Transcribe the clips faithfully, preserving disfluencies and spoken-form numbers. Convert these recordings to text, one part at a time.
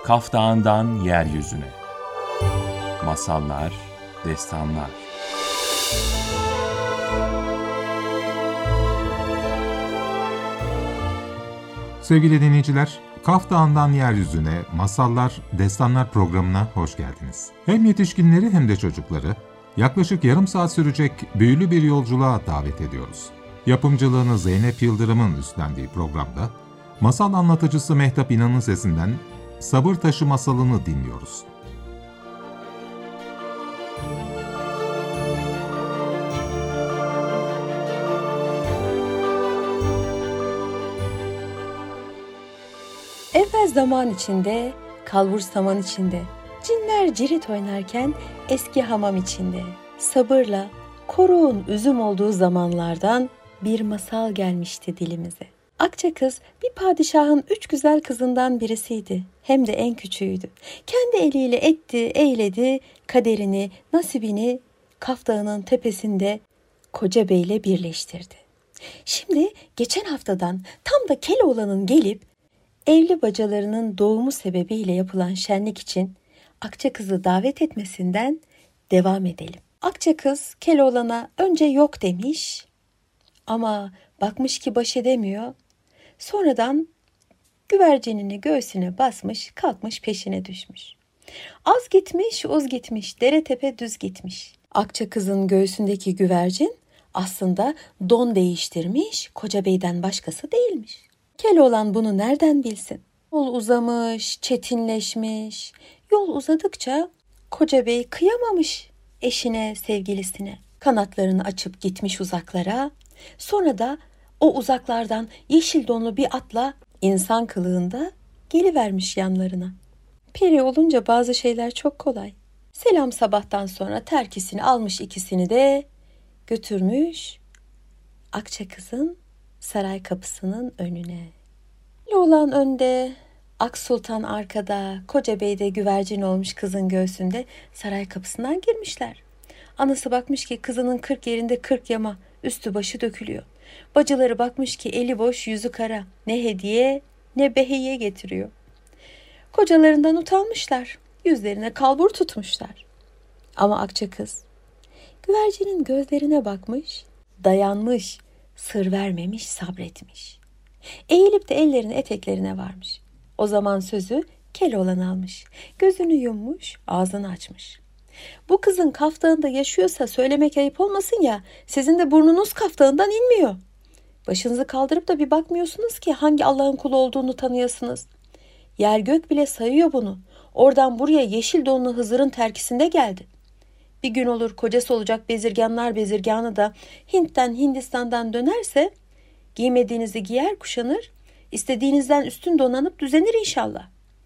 Kaf Dağı'ndan yeryüzüne. Masallar, destanlar. Sevgili dinleyiciler, Kaf Dağı'ndan yeryüzüne, masallar, destanlar programına hoş geldiniz. Hem yetişkinleri hem de çocukları yaklaşık yarım saat sürecek büyülü bir yolculuğa davet ediyoruz. Yapımcılığını Zeynep Yıldırım'ın üstlendiği programda masal anlatıcısı Mehtap İnan'ın sesinden Sabır Taşı masalını dinliyoruz. Evvel zaman içinde, kalbur saman içinde, cinler cirit oynarken eski hamam içinde, sabırla koruğun üzüm olduğu zamanlardan bir masal gelmişti dilimize. Akça kız bir padişahın üç güzel kızından birisiydi. Hem de en küçüğüydü. Kendi eliyle etti, eyledi, kaderini, nasibini Kaf Dağı'nın tepesinde Koca Bey'le birleştirdi. Şimdi geçen haftadan tam da Keloğlan'ın gelip evli bacalarının doğumu sebebiyle yapılan şenlik için Akça kızı davet etmesinden devam edelim. Akça kız Keloğlan'a önce yok demiş ama bakmış ki baş edemiyor. Sonradan güvercinini göğsüne basmış, kalkmış peşine düşmüş. Az gitmiş, uz gitmiş, dere tepe düz gitmiş. Akça kızın göğsündeki güvercin aslında don değiştirmiş, Koca Bey'den başkası değilmiş. Keloğlan bunu nereden bilsin? Yol uzamış, çetinleşmiş. Yol uzadıkça Koca Bey kıyamamış eşine, sevgilisine. Kanatlarını açıp gitmiş uzaklara. Sonra da o uzaklardan yeşil donlu bir atla insan kılığında gelivermiş yanlarına. Peri olunca bazı şeyler çok kolay. Selam sabahtan sonra terkisini almış, ikisini de götürmüş Akça kızın saray kapısının önüne. Keloğlan önde, Ak Sultan arkada, Koca Bey de güvercin olmuş kızın göğsünde saray kapısından girmişler. Anası bakmış ki kızının kırk yerinde kırk yama, üstü başı dökülüyor. Bacıları bakmış ki eli boş yüzü kara, ne hediye ne behiye getiriyor. Kocalarından utanmışlar, yüzlerine kalbur tutmuşlar. Ama Akça kız güvercinin gözlerine bakmış, dayanmış, sır vermemiş, sabretmiş. Eğilip de ellerini eteklerine varmış. O zaman sözü Keloğlan almış. Gözünü yummuş, ağzını açmış. Bu kızın Kaf Dağı'nda yaşıyorsa söylemek ayıp olmasın ya, sizin de burnunuz Kaf Dağı'ndan inmiyor. Başınızı kaldırıp da bir bakmıyorsunuz ki hangi Allah'ın kulu olduğunu tanıyasınız. Yer gök bile sayıyor bunu. Oradan buraya yeşil donlu Hızır'ın terkisinde geldi. Bir gün olur kocası olacak bezirganlar bezirganı da Hint'ten Hindistan'dan dönerse giymediğinizi giyer kuşanır, istediğinizden üstün donanıp düzenir inşallah.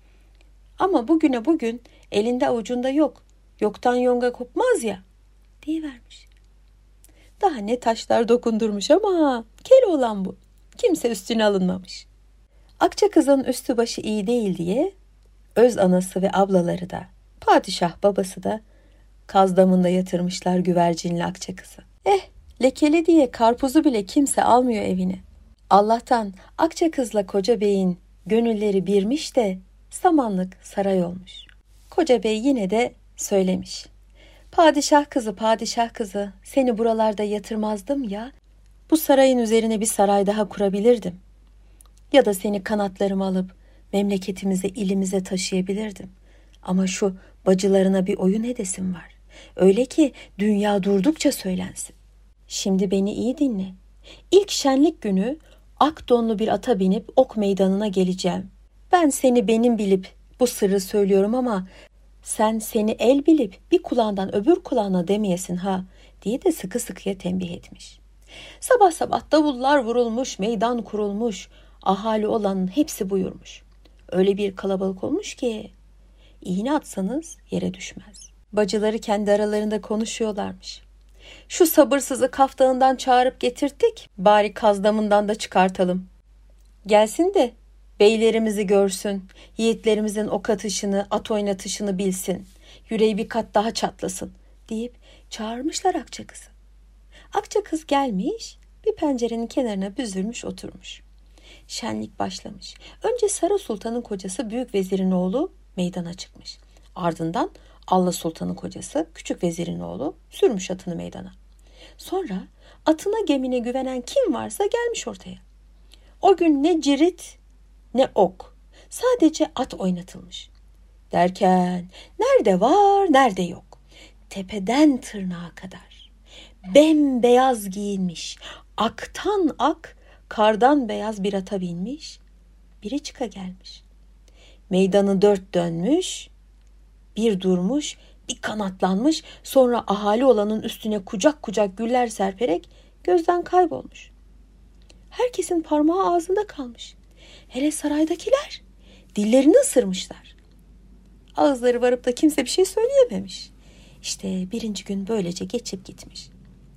Ama bugüne bugün elinde avucunda yok, yoktan yonga kopmaz ya diyivermiş. Daha ne taşlar dokundurmuş ama Keloğlan bu. Kimse üstüne alınmamış. Akça kızın üstü başı iyi değil diye öz anası ve ablaları da, padişah babası da Kaz Damı'nda yatırmışlar güvercinli Akça kızı. Eh, lekeli diye karpuzu bile kimse almıyor evine. Allah'tan Akça kızla Koca Bey'in gönülleri birmiş de samanlık saray olmuş. Koca Bey yine de söylemiş. Padişah kızı, padişah kızı, seni buralarda yatırmazdım ya, bu sarayın üzerine bir saray daha kurabilirdim. Ya da seni kanatlarıma alıp memleketimize, ilimize taşıyabilirdim. Ama şu bacılarına bir oyun edesim var. Öyle ki dünya durdukça söylensin. Şimdi beni iyi dinle. İlk şenlik günü ak donlu bir ata binip ok meydanına geleceğim. Ben seni benim bilip bu sırrı söylüyorum ama sen seni el bilip bir kulağından öbür kulağına demeyesin ha diye de sıkı sıkıya tembih etmiş. Sabah sabah davullar vurulmuş, meydan kurulmuş, ahali olanın hepsi buyurmuş. Öyle bir kalabalık olmuş ki iğne atsanız yere düşmez. Bacıları kendi aralarında konuşuyorlarmış. Şu sabırsızı Kaf Dağı'ndan çağırıp getirttik, bari Kaz Damı'ndan da çıkartalım. Gelsin de beylerimizi görsün, yiğitlerimizin ok atışını, at oynatışını bilsin, yüreği bir kat daha çatlasın deyip çağırmışlar Akça kızı. Akça kız gelmiş, bir pencerenin kenarına büzülmüş oturmuş. Şenlik başlamış. Önce Sarı Sultan'ın kocası Büyük Vezir'in oğlu meydana çıkmış. Ardından Allah Sultan'ın kocası, küçük vezirin oğlu sürmüş atını meydana. Sonra atına gemine güvenen kim varsa gelmiş ortaya. O gün ne cirit ne ok, sadece at oynatılmış. Derken nerede var nerede yok, tepeden tırnağa kadar bembeyaz giyinmiş, aktan ak, kardan beyaz bir ata binmiş, biri çıka gelmiş. Meydanı dört dönmüş, bir durmuş, bir kanatlanmış, sonra ahali olanın üstüne kucak kucak güller serperek gözden kaybolmuş. Herkesin parmağı ağzında kalmış. Hele saraydakiler dillerini ısırmışlar. Ağızları varıp da kimse bir şey söyleyememiş. İşte birinci gün böylece geçip gitmiş.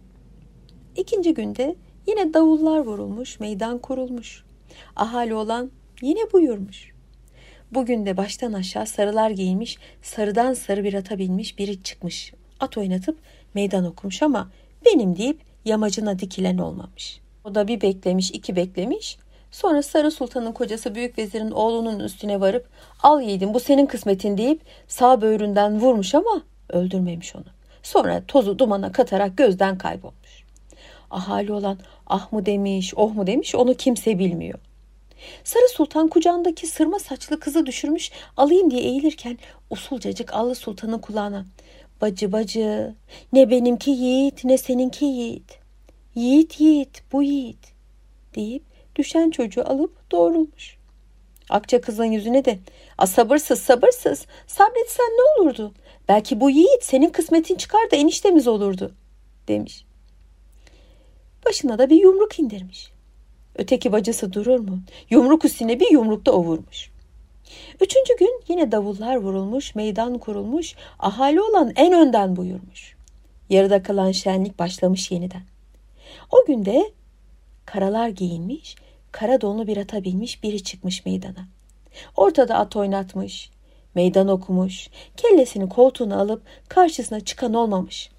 İkinci günde yine davullar vurulmuş, meydan kurulmuş. Ahali olan yine buyurmuş. Bugün de baştan aşağı sarılar giyinmiş, sarıdan sarı bir ata binmiş biri çıkmış. At oynatıp meydan okumuş ama benim deyip yamacına dikilen olmamış. O da bir beklemiş, iki beklemiş. Sonra Sarı Sultan'ın kocası büyük vezirin oğlunun üstüne varıp al yiğidim bu senin kısmetin deyip sağ böğründen vurmuş ama öldürmemiş onu. Sonra tozu dumana katarak gözden kaybolmuş. Ahali olan ah mı demiş, oh mu demiş onu kimse bilmiyor. Sarı Sultan kucağındaki sırma saçlı kızı düşürmüş, alayım diye eğilirken usulcacık Allah Sultan'ın kulağına bacı bacı ne benimki yiğit ne seninki yiğit. Yiğit yiğit bu yiğit deyip düşen çocuğu alıp doğrulmuş. Akça kızın yüzüne de a sabırsız sabırsız sabretsen ne olurdu? Belki bu yiğit senin kısmetin çıkar da eniştemiz olurdu demiş. Başına da bir yumruk indirmiş. Öteki bacısı durur mu? Yumruk üstüne bir yumruk da o vurmuş. Üçüncü gün yine davullar vurulmuş, meydan kurulmuş, ahali olan en önden buyurmuş. Yarıda kalan şenlik başlamış yeniden. O günde karalar giyinmiş, kara donlu bir ata binmiş biri çıkmış meydana. Ortada at oynatmış, meydan okumuş, kellesini koltuğuna alıp karşısına çıkan olmamış.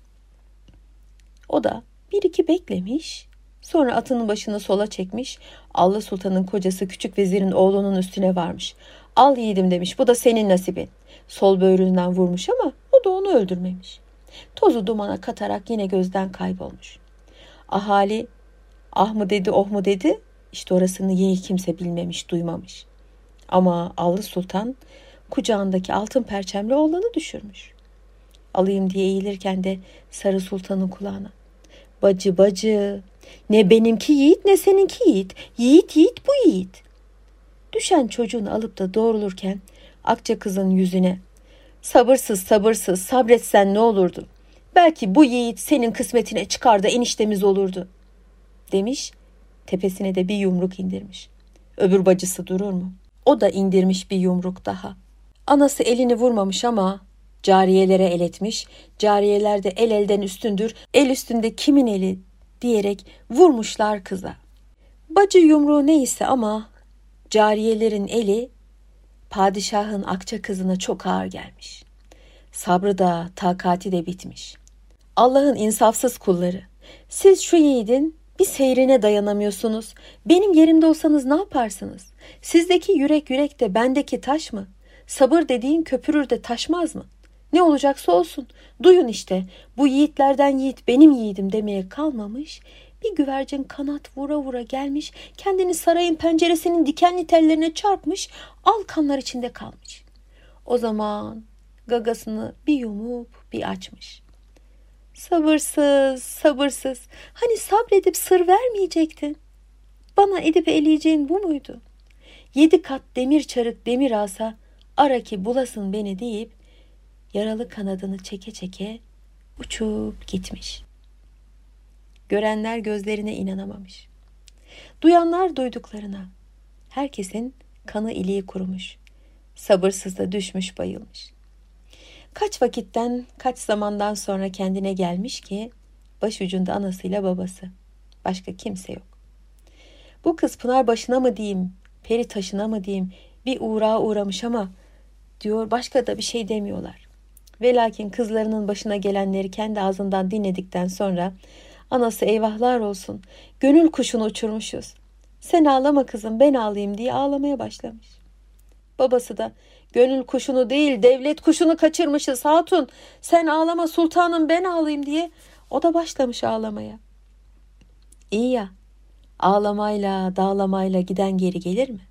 O da bir iki beklemiş, sonra atının başını sola çekmiş, Allah Sultan'ın kocası küçük vezirin oğlunun üstüne varmış. Al yiğidim demiş, bu da senin nasibin. Sol böğründen vurmuş ama o da onu öldürmemiş. Tozu dumana katarak yine gözden kaybolmuş. Ahali ah mı dedi oh mu dedi, işte orasını yine kimse bilmemiş duymamış. Ama Allah Sultan kucağındaki altın perçemli oğlanı düşürmüş. Alayım diye eğilirken de Sarı Sultan'ın kulağına bacı bacı ne benimki yiğit ne seninki yiğit, yiğit yiğit bu yiğit. Düşen çocuğunu alıp da doğrulurken Akça kızın yüzüne sabırsız sabırsız sabretsen ne olurdu? Belki bu yiğit senin kısmetine çıkar da eniştemiz olurdu demiş, tepesine de bir yumruk indirmiş. Öbür bacısı durur mu? O da indirmiş bir yumruk daha. Anası elini vurmamış ama cariyelere el etmiş, cariyeler de el elden üstündür, el üstünde kimin eli diyerek vurmuşlar kıza. Bacı yumruğu neyse ama cariyelerin eli padişahın Akça kızına çok ağır gelmiş. Sabrı da takati de bitmiş. Allah'ın insafsız kulları, siz şu yiğidin bir seyrine dayanamıyorsunuz. Benim yerimde olsanız ne yaparsınız? Sizdeki yürek yürek de bendeki taş mı? Sabır dediğin köpürür de taşmaz mı? Ne olacaksa olsun. Duyun işte, bu yiğitlerden yiğit benim yiğidim demeye kalmamış. Bir güvercin kanat vura vura gelmiş, kendini sarayın penceresinin dikenli tellerine çarpmış, al kanlar içinde kalmış. O zaman gagasını bir yumup bir açmış. Sabırsız, sabırsız. Hani sabredip sır vermeyecektin? Bana edip eleyeceğin bu muydu? Yedi kat demir çarık demir asa, ara ki bulasın beni deyip, yaralı kanadını çeke çeke uçup gitmiş. Görenler gözlerine inanamamış. Duyanlar duyduklarına. Herkesin kanı iliği kurumuş. Sabırsız da düşmüş bayılmış. Kaç vakitten, kaç zamandan sonra kendine gelmiş ki başucunda anasıyla babası. Başka kimse yok. Bu kız Pınar başına mı diyeyim, peri taşına mı diyeyim, bir uğrağa uğramış ama diyor başka da bir şey demiyorlar. Ve lakin kızlarının başına gelenleri kendi ağzından dinledikten sonra anası eyvahlar olsun, gönül kuşunu uçurmuşuz. Sen ağlama kızım ben ağlayayım diye ağlamaya başlamış. Babası da Gönül kuşunu değil devlet kuşunu kaçırmışız hatun. Sen ağlama sultanım ben ağlayayım diye o da başlamış ağlamaya. İyi ya, ağlamayla dağlamayla giden geri gelir mi?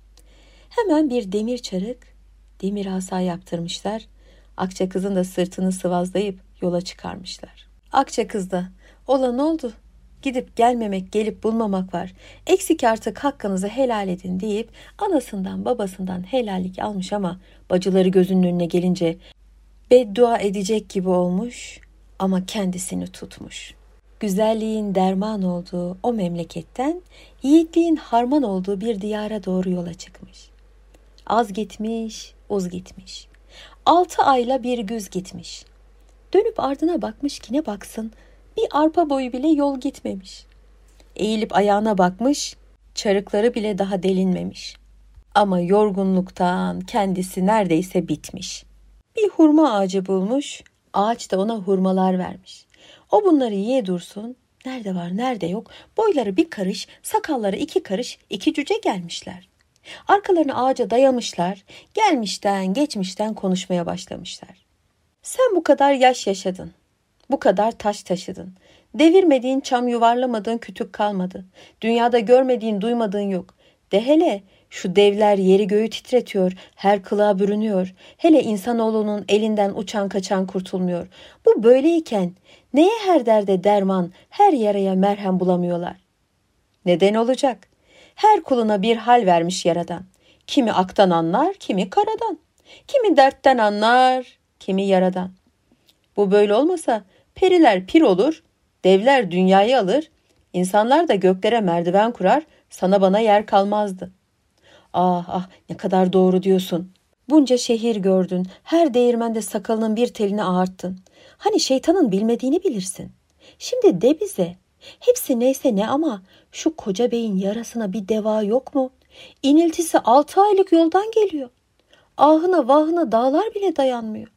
Hemen bir demir çarık, demir asa yaptırmışlar. Akçakız'ın da sırtını sıvazlayıp yola çıkarmışlar. Akçakız da olan oldu. Gidip gelmemek, gelip bulmamak var. Eksik artık hakkınızı helal edin deyip anasından babasından helallik almış ama bacıları gözünün önüne gelince beddua edecek gibi olmuş ama kendisini tutmuş. Güzelliğin derman olduğu o memleketten yiğitliğin harman olduğu bir diyara doğru yola çıkmış. Az gitmiş, uz gitmiş. Altı ayla bir güz gitmiş. Dönüp ardına bakmış ki ne baksın, bir arpa boyu bile yol gitmemiş. Eğilip ayağına bakmış, çarıkları bile daha delinmemiş. Ama yorgunluktan kendisi neredeyse bitmiş. Bir hurma ağacı bulmuş, ağaç da ona hurmalar vermiş. O bunları yiye dursun, nerede var nerede yok, boyları bir karış, sakalları iki karış, iki cüce gelmişler. Arkalarını ağaca dayamışlar, gelmişten geçmişten konuşmaya başlamışlar. Sen bu kadar yaş yaşadın, bu kadar taş taşıdın. Devirmediğin çam yuvarlamadığın kütük kalmadı. Dünyada görmediğin duymadığın yok. De hele şu devler yeri göğü titretiyor, her kılığa bürünüyor. Hele insanoğlunun elinden uçan kaçan kurtulmuyor. Bu böyleyken neye her derde derman, her yaraya merhem bulamıyorlar? Neden olacak? Her kuluna bir hal vermiş Yaradan. Kimi aktan anlar, kimi karadan. Kimi dertten anlar, kimi yaradan. Bu böyle olmasa periler pir olur, devler dünyayı alır, insanlar da göklere merdiven kurar, sana bana yer kalmazdı. Ah ah ne kadar doğru diyorsun. Bunca şehir gördün, her değirmende sakalının bir telini ağarttın. Hani şeytanın bilmediğini bilirsin. Şimdi de bize, hepsi neyse ne ama şu koca beyin yarasına bir deva yok mu? İniltisi altı aylık yoldan geliyor. Ahına vahına dağlar bile dayanmıyor.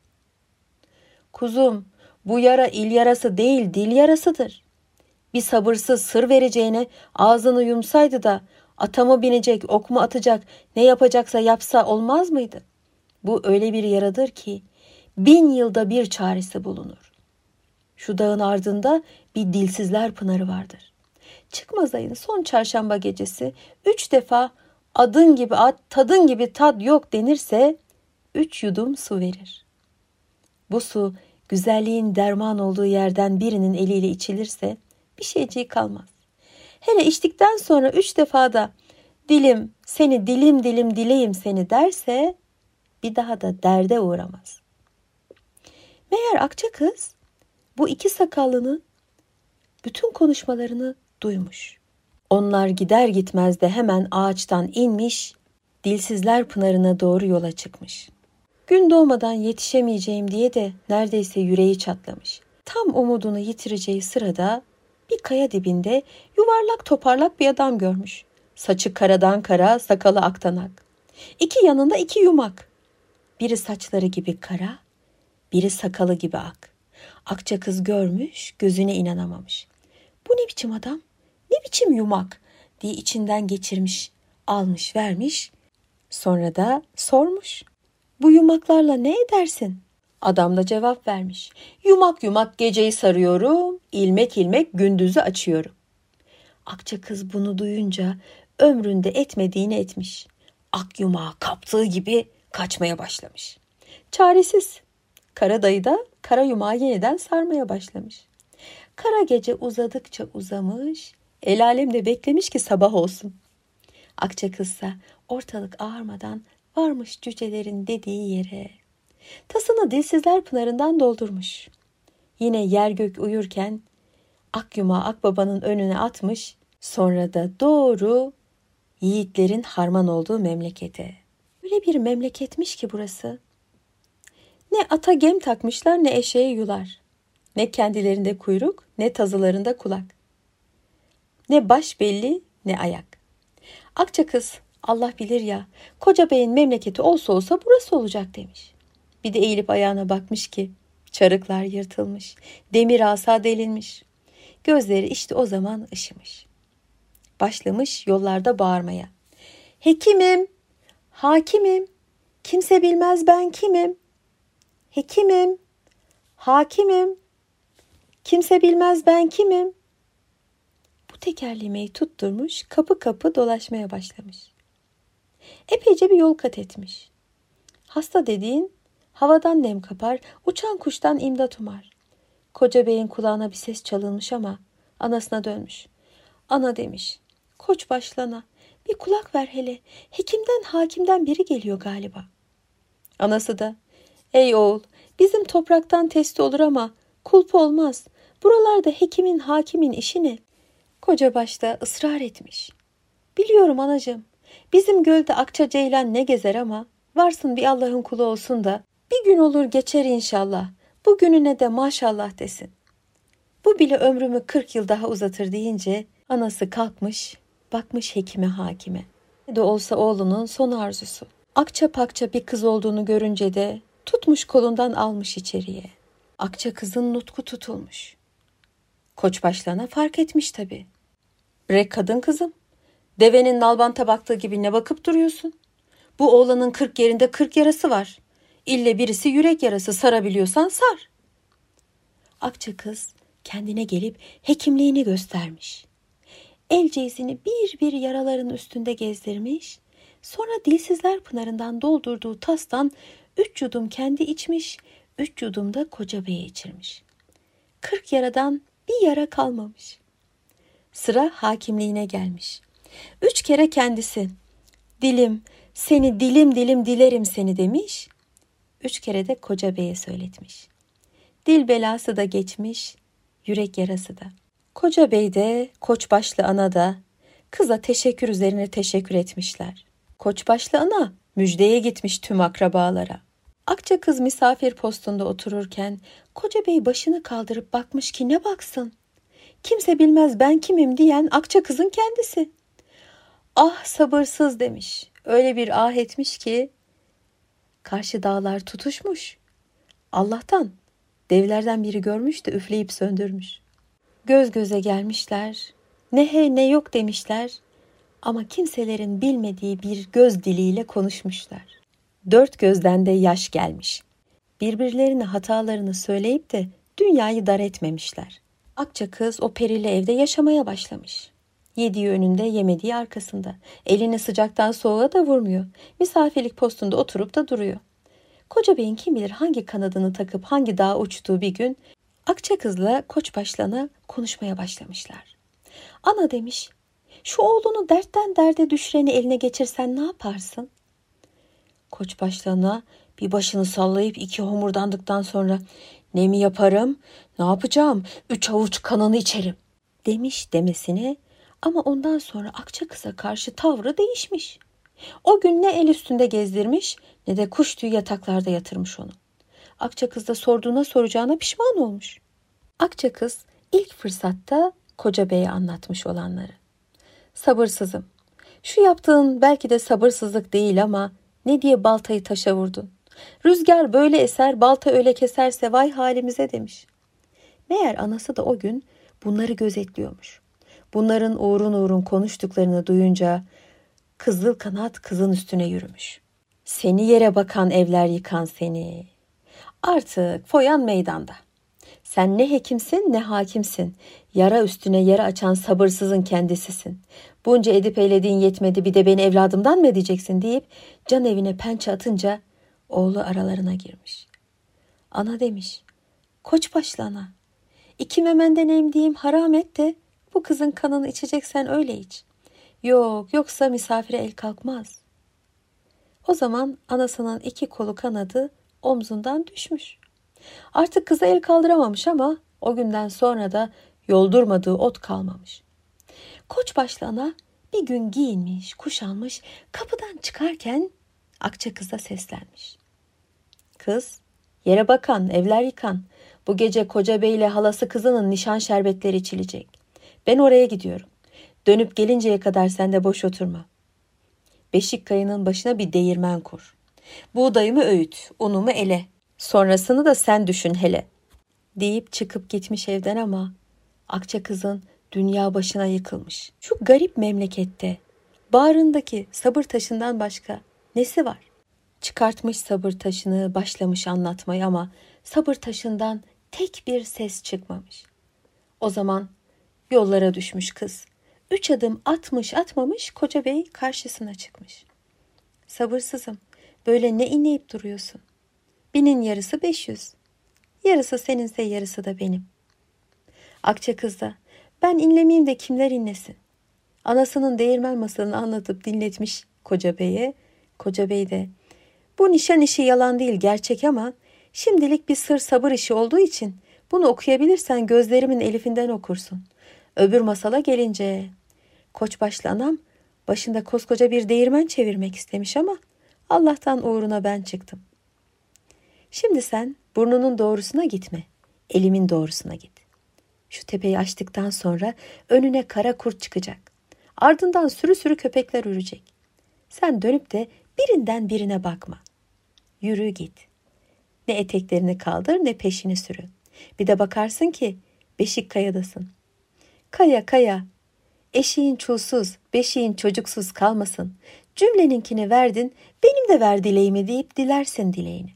Kuzum, bu yara il yarası değil dil yarasıdır. Bir sabırsız sır vereceğine ağzını yumsaydı da ata mı binecek, ok mu atacak, ne yapacaksa yapsa olmaz mıydı? Bu öyle bir yaradır ki bin yılda bir çaresi bulunur. Şu dağın ardında bir dilsizler pınarı vardır. Çıkmaz ayın son çarşamba gecesi üç defa adın gibi ad, tadın gibi tad yok denirse üç yudum su verir. Bu su güzelliğin derman olduğu yerden birinin eliyle içilirse bir şeyciği kalmaz. Hele içtikten sonra üç defa da dilim seni dilim dilim dileyim seni derse bir daha da derde uğramaz. Meğer Akçakız bu iki sakallının bütün konuşmalarını duymuş. Onlar gider gitmez de hemen ağaçtan inmiş, dilsizler pınarına doğru yola çıkmış. Gün doğmadan yetişemeyeceğim diye de neredeyse yüreği çatlamış. Tam umudunu yitireceği sırada bir kaya dibinde yuvarlak toparlak bir adam görmüş. Saçı karadan kara, sakalı aktan ak. İki yanında iki yumak. Biri saçları gibi kara, biri sakalı gibi ak. Akçakız görmüş, gözüne inanamamış. Bu ne biçim adam? Ne biçim yumak? Diye içinden geçirmiş, almış vermiş. Sonra da sormuş. Bu yumaklarla ne edersin? Adam da cevap vermiş. Yumak yumak geceyi sarıyorum, ilmek ilmek gündüzü açıyorum. Akçakız bunu duyunca ömründe etmediğini etmiş. Ak yumağı kaptığı gibi kaçmaya başlamış. Çaresiz. Kara dayı da kara yumağı yeniden sarmaya başlamış. Kara gece uzadıkça uzamış, el alem de beklemiş ki sabah olsun. Akçakızsa ortalık ağarmadan varmış cücelerin dediği yere. Tasını dilsizler pınarından doldurmuş. Yine yer gök uyurken ak yumağı akbabanın önüne atmış, sonra da doğru yiğitlerin harman olduğu memlekete. Öyle bir memleketmiş ki burası. Ne ata gem takmışlar ne eşeğe yular. Ne kendilerinde kuyruk ne tazılarında kulak. Ne baş belli ne ayak. Akçakız Allah bilir ya koca beyin memleketi olsa olsa burası olacak demiş. Bir de eğilip ayağına bakmış ki çarıklar yırtılmış, demir asa delinmiş. Gözleri işte o zaman ışımış. Başlamış yollarda bağırmaya. Hekimim, hakimim, Kimse bilmez ben kimim? Hekimim, hakimim. Kimse bilmez ben kimim? Bu tekerlemeyi tutturmuş, kapı kapı dolaşmaya başlamış. Epeyce bir yol kat etmiş. Hasta dediğin havadan nem kapar, uçan kuştan imdat umar. Koca beyin kulağına bir ses çalınmış ama anasına dönmüş. Ana demiş, koç başlana, bir kulak ver hele, hekimden hakimden biri geliyor galiba. Anası da, ey oğul, bizim topraktan testi olur ama kulpu olmaz. Buralarda hekimin hakimin işi ne? Koca başta ısrar etmiş. Biliyorum anacığım, bizim gölde akça ceylan ne gezer ama varsın bir Allah'ın kulu olsun da bir gün olur geçer inşallah. Bugününe de maşallah desin. Bu bile ömrümü kırk yıl daha uzatır deyince anası kalkmış, bakmış hekime hakime. Ne de olsa oğlunun son arzusu. Akça pakça bir kız olduğunu görünce de tutmuş kolundan almış içeriye. Akça kızın nutku tutulmuş. Koç başlana fark etmiş tabii. Bre kadın kızım, devenin nalbanta baktığı gibi ne bakıp duruyorsun? Bu oğlanın kırk yerinde kırk yarası var. İlle birisi yürek yarası, sarabiliyorsan sar. Akça kız kendine gelip hekimliğini göstermiş. El cezini bir bir yaraların üstünde gezdirmiş. Sonra Dilsizler Pınarı'ndan doldurduğu tastan üç yudum kendi içmiş, üç yudum da koca beye içirmiş. Kırk yaradan bir yara kalmamış. Sıra hakimliğine gelmiş. Üç kere kendisi, dilim, seni dilim dilim dilerim seni demiş. Üç kere de koca beye söyletmiş. Dil belası da geçmiş, yürek yarası da. Koca bey de, koçbaşlı ana da kıza teşekkür üzerine teşekkür etmişler. Koçbaşlı ana müjdeye gitmiş tüm akrabalara. Akça kız misafir postunda otururken koca bey başını kaldırıp bakmış ki ne baksın. Kimse bilmez ben kimim diyen Akça kızın kendisi. Ah sabırsız demiş. Öyle bir ah etmiş ki karşı dağlar tutuşmuş. Allah'tan devlerden biri görmüş de üfleyip söndürmüş. Göz göze gelmişler. Ne he ne yok demişler. Ama kimselerin bilmediği bir göz diliyle konuşmuşlar. Dört gözden de yaş gelmiş. Birbirlerine hatalarını söyleyip de dünyayı dar etmemişler. Akça kız o perili evde yaşamaya başlamış. Yediği önünde, yemediği arkasında. Elini sıcaktan soğuğa da vurmuyor. Misafirlik postunda oturup da duruyor. Koca beyin kim bilir hangi kanadını takıp hangi dağa uçtuğu bir gün Akça kızla Koçbaşlı'na konuşmaya başlamışlar. Ana demiş, şu oğlunu dertten derde düşüreni eline geçirsen ne yaparsın? Koçbaşlı'na bir başını sallayıp iki homurdandıktan sonra ne mi yaparım, ne yapacağım, üç avuç kanını içerim demiş demesine ama ondan sonra Akça kıza karşı tavrı değişmiş. O gün ne el üstünde gezdirmiş ne de kuş tüyü yataklarda yatırmış onu. Akça kız da sorduğuna soracağına pişman olmuş. Akça kız ilk fırsatta koca beye anlatmış olanları. Sabırsızım. Şu yaptığın belki de sabırsızlık değil ama ne diye baltayı taşa vurdun? Rüzgar böyle eser, balta öyle keserse vay halimize demiş. Meğer anası da o gün bunları gözetliyormuş. Bunların uğrun uğrun konuştuklarını duyunca kızıl kanat kızın üstüne yürümüş. Seni yere bakan evler yıkan seni. Artık foyan meydanda. Sen ne hekimsin ne hakimsin. Yara üstüne yara açan sabırsızın kendisisin. Bunca edip eylediğin yetmedi bir de beni evladımdan mı edeceksin deyip can evine pençe atınca oğlu aralarına girmiş. Ana demiş, Koçbaşlı ana, iki memenden emdiğim haram et de bu kızın kanını içeceksen öyle iç. Yok yoksa misafire el kalkmaz. O zaman anasının iki kolu kanadı omzundan düşmüş. Artık kıza el kaldıramamış ama o günden sonra da yoldurmadığı ot kalmamış. Koçbaşlı ana bir gün giyinmiş, kuşanmış, kapıdan çıkarken Akça kıza seslenmiş. Kız, yere bakan, evler yıkan. Bu gece koca beyle halası kızının nişan şerbetleri içilecek. Ben oraya gidiyorum. Dönüp gelinceye kadar sen de boş oturma. Beşik kayının başına bir değirmen kur. Buğdayımı öğüt, unumu ele. Sonrasını da sen düşün hele. Deyip çıkıp gitmiş evden ama Akça kızın dünya başına yıkılmış. Şu garip memlekette bağrındaki sabır taşından başka nesi var? Çıkartmış sabır taşını, başlamış anlatmaya ama sabır taşından tek bir ses çıkmamış. O zaman yollara düşmüş kız. Üç adım atmış atmamış koca bey karşısına çıkmış. Sabırsızım, böyle ne inleyip duruyorsun? Binin yarısı beş yüz. Yarısı seninse yarısı da benim. Akça kız da, ben inlemeyeyim de kimler inlesin? Anasının değirmen masalını anlatıp dinletmiş koca beye. Koca bey de, bu nişan işi yalan değil gerçek ama şimdilik bir sır sabır işi olduğu için bunu okuyabilirsen gözlerimin elifinden okursun. Öbür masala gelince, koçbaşlı anam başında koskoca bir değirmen çevirmek istemiş ama Allah'tan uğruna ben çıktım. Şimdi sen burnunun doğrusuna gitme, elimin doğrusuna git. Şu tepeyi açtıktan sonra önüne kara kurt çıkacak. Ardından sürü sürü köpekler ürecek. Sen dönüp de birinden birine bakma. Yürü git. Ne eteklerini kaldır ne peşini sürü. Bir de bakarsın ki beşik kayadasın. Kaya kaya, eşiğin çulsuz, beşiğin çocuksuz kalmasın. Cümleninkini verdin, benim de ver dileğimi deyip dilersin dileğini.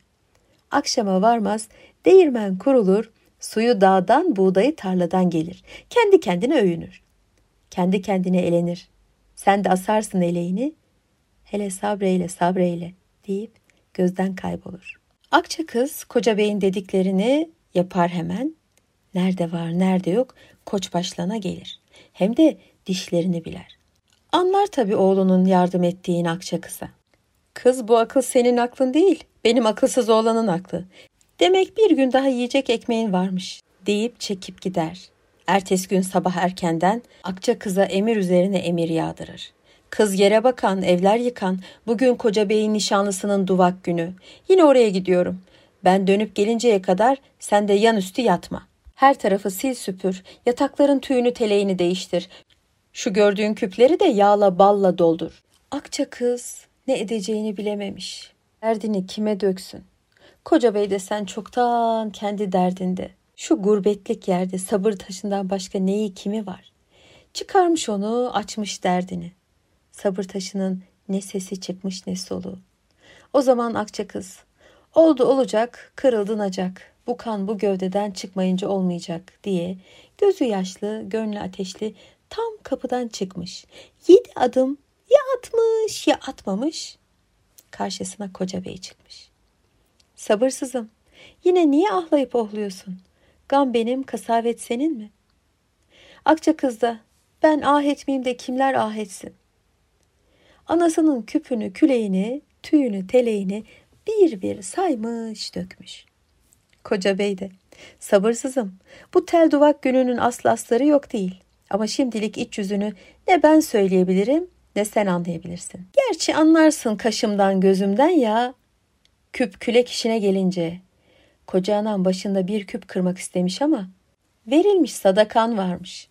Akşama varmaz, değirmen kurulur, suyu dağdan, buğdayı tarladan gelir. Kendi kendine övünür. Kendi kendine elenir. Sen de asarsın eleğini, hele sabreyle sabreyle deyip gözden kaybolur. Akça kız koca beyin dediklerini yapar hemen. Nerede var nerede yok koçbaşlığına gelir. Hem de dişlerini biler. Anlar tabii oğlunun yardım ettiğini akça kıza. Kız bu akıl senin aklın değil, benim akılsız oğlanın aklı. Demek bir gün daha yiyecek ekmeğin varmış deyip çekip gider. Ertesi gün sabah erkenden akça kıza emir üzerine emir yağdırır. Kız yere bakan, evler yıkan, bugün koca beyin nişanlısının duvak günü. Yine oraya gidiyorum. Ben dönüp gelinceye kadar sen de yan üstü yatma. Her tarafı sil süpür, yatakların tüyünü teleğini değiştir. Şu gördüğün küpleri de yağla balla doldur. Akça kız ne edeceğini bilememiş. Derdini kime döksün? Koca bey de sen çoktan kendi derdinde. Şu gurbetlik yerde sabır taşından başka neyi kimi var? Çıkarmış onu, açmış derdini. Sabır taşının ne sesi çıkmış ne soluğu. O zaman akça kız, oldu olacak, kırıldın acak. Bu kan bu gövdeden çıkmayınca olmayacak diye gözü yaşlı, gönlü ateşli tam kapıdan çıkmış. Yedi adım ya atmış ya atmamış. Karşısına koca bey çıkmış. Sabırsızım, yine niye ahlayıp ohluyorsun? Gam benim, kasavet senin mi? Akça kız da, ben ah etmeyeyim de kimler ah etsin? Anasının küpünü, küleğini, tüyünü, teleğini bir bir saymış dökmüş. Koca bey de, sabırsızım, bu tel duvak gününün aslı asları yok değil. Ama şimdilik iç yüzünü ne ben söyleyebilirim ne sen anlayabilirsin. Gerçi anlarsın kaşımdan gözümden ya. Küp külek işine gelince, koca anam başında bir küp kırmak istemiş ama verilmiş sadakan varmış.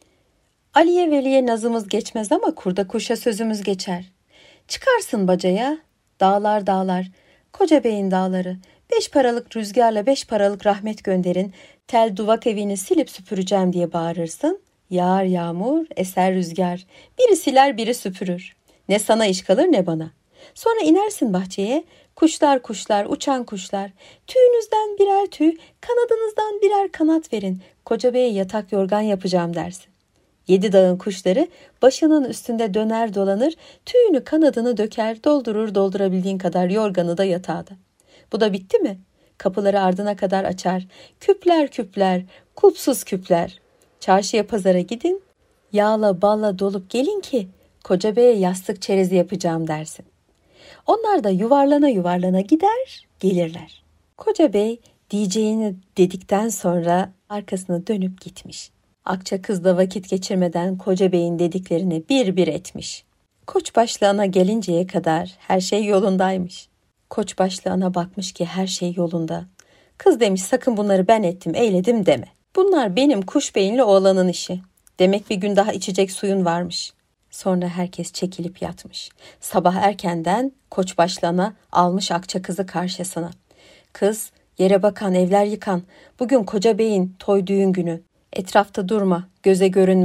Aliye Veli'ye nazımız geçmez ama kurda kuşa sözümüz geçer. Çıkarsın bacaya, dağlar dağlar, koca beyin dağları, beş paralık rüzgarla beş paralık rahmet gönderin, tel duvak evini silip süpüreceğim diye bağırırsın. Yağar yağmur, eser rüzgar, biri siler biri süpürür. Ne sana iş kalır ne bana. Sonra inersin bahçeye, kuşlar kuşlar, uçan kuşlar, tüyünüzden birer tüy, kanadınızdan birer kanat verin, koca beye yatak yorgan yapacağım dersin. Yedi dağın kuşları başının üstünde döner dolanır, tüyünü kanadını döker, doldurur doldurabildiğin kadar yorganı da yatağda. Bu da bitti mi? Kapıları ardına kadar açar, küpler küpler, kulpsuz küpler. Çarşıya pazara gidin, yağla balla dolup gelin ki koca beye yastık çerezi yapacağım dersin. Onlar da yuvarlana yuvarlana gider, gelirler. Koca bey diyeceğini dedikten sonra arkasına dönüp gitmiş. Akça kız da vakit geçirmeden koca beyin dediklerini bir bir etmiş. Koçbaşlı ana gelinceye kadar her şey yolundaymış. Koçbaşlı ana bakmış ki her şey yolunda. Kız demiş sakın bunları ben ettim, eyledim deme. Bunlar benim kuş beyinli oğlanın işi. Demek bir gün daha içecek suyun varmış. Sonra herkes çekilip yatmış. Sabah erkenden koçbaşlı ana almış akça kızı karşısına. Kız, yere bakan, evler yıkan, bugün koca beyin toy düğün günü. Etrafta durma, göze görünme.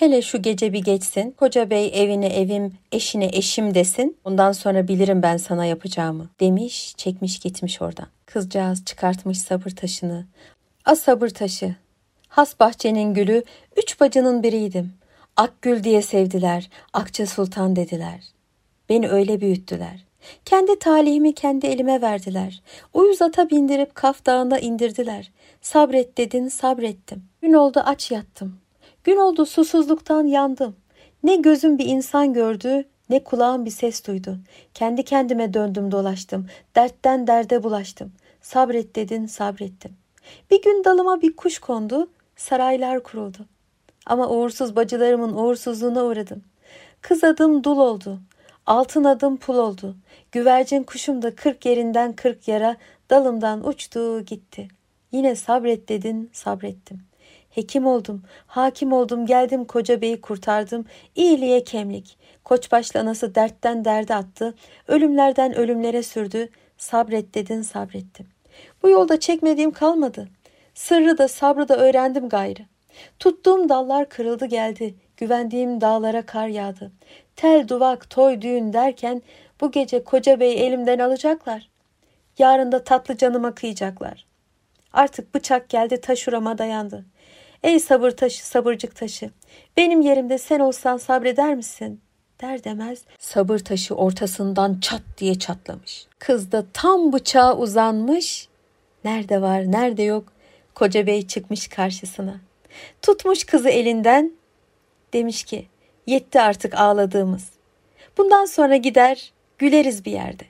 Hele şu gece bir geçsin, koca bey evine evim, eşine eşim desin. Ondan sonra bilirim ben sana yapacağımı demiş, çekmiş gitmiş oradan. Kızcağız çıkartmış sabır taşını. A sabır taşı, has bahçenin gülü, üç bacının biriydim. Akgül diye sevdiler, Akça Sultan dediler. Beni öyle büyüttüler. Kendi talihimi kendi elime verdiler. Uyuz ata bindirip Kaf Dağı'na indirdiler. Sabret dedin, sabrettim. Gün oldu aç yattım. Gün oldu susuzluktan yandım. Ne gözüm bir insan gördü, ne kulağım bir ses duydu. Kendi kendime döndüm dolaştım. Dertten derde bulaştım. Sabret dedin, sabrettim. Bir gün dalıma bir kuş kondu, saraylar kuruldu. Ama uğursuz bacılarımın uğursuzluğuna uğradım. Kız adım dul oldu. Altın adım pul oldu. Güvercin kuşum da kırk yerinden kırk yara dalımdan uçtu gitti. Yine sabret dedin, sabrettim. Hekim oldum, hakim oldum, geldim koca beyi kurtardım. İyiliğe kemlik. Koçbaşlı anası dertten derde attı. Ölümlerden ölümlere sürdü. Sabret dedin, sabrettim. Bu yolda çekmediğim kalmadı. Sırrı da sabrı da öğrendim gayrı. Tuttuğum dallar kırıldı geldi. Güvendiğim dağlara kar yağdı. Tel, duvak, toy, düğün derken bu gece koca beyi elimden alacaklar. Yarın da tatlı canıma kıyacaklar. Artık bıçak geldi taşurama dayandı. Ey sabır taşı, sabırcık taşı. Benim yerimde sen olsan sabreder misin? Der demez sabır taşı ortasından çat diye çatlamış. Kız da tam bıçağa uzanmış. Nerede var, nerede yok? Koca bey çıkmış karşısına. Tutmuş kızı elinden. Demiş ki, yetti artık ağladığımız. Bundan sonra gider, güleriz bir yerde.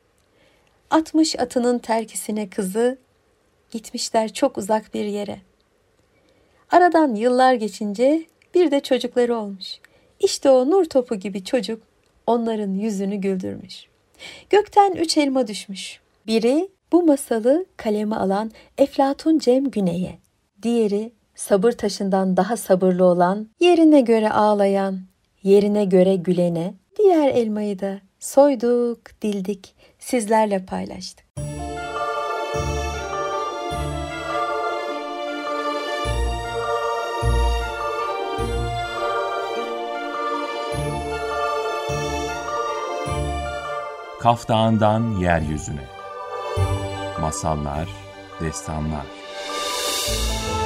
Atmış atının terkisine kızı, gitmişler çok uzak bir yere. Aradan yıllar geçince bir de çocukları olmuş. İşte o nur topu gibi çocuk onların yüzünü güldürmüş. Gökten üç elma düşmüş. Biri bu masalı kaleme alan Eflatun Cem Güney'e. Diğeri sabır taşından daha sabırlı olan, yerine göre ağlayan, yerine göre gülene. Diğer elmayı da soyduk, dildik, sizlerle paylaştık. Kaf Dağı'ndan yeryüzüne. Masallar, destanlar.